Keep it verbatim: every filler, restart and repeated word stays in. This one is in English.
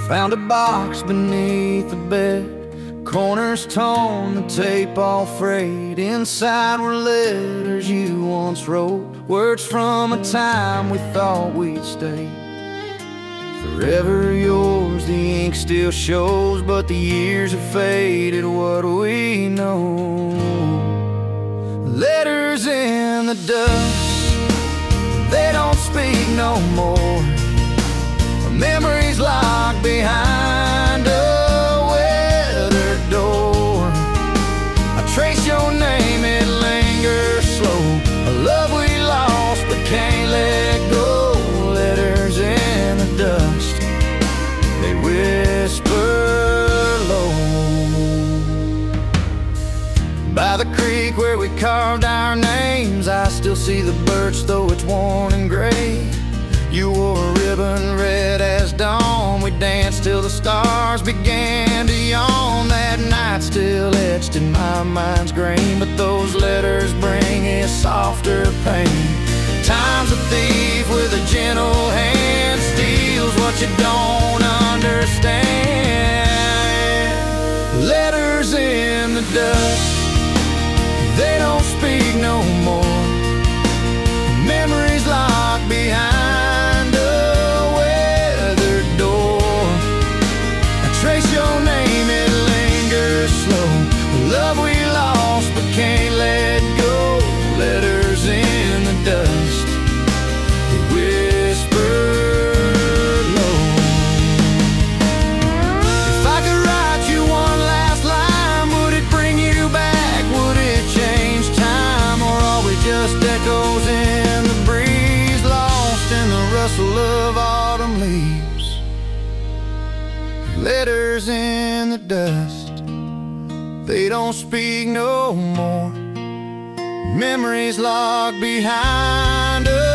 Found a box beneath the bed, corners torn, the tape all frayed. Inside were letters you once wrote, words from a time we thought we'd stay. Forever yours, the ink still shows, but the years have faded what we know. Letters in the dust, they don't speak no more. Memories locked behind a weathered door. I trace your name, it lingers slow. A love we lost but can't let go. Letters in the dust, they whisper low. By the creek where we carved our names, I still see the birch though it's worn and gray. You wore a ribbon red as dawn. We danced till the stars began to yawn. That night still etched in my mind's grain, but those letters bring a softer pain. Time's a thief with a gentle hand, steals what you don't understand. Letters in the dust, they don't speak no more. Memories locked behind a weathered door. I trace your name, it lingers slow. Love we lost but can't let go. Letters in the dust, they whisper low. If I could write you one last line, would it bring you back? Would it change time? Or are we just echoes in the breeze, lost in the rustle of autumn leaves? Letters in the dust, they don't speak no more. Memories locked behind us.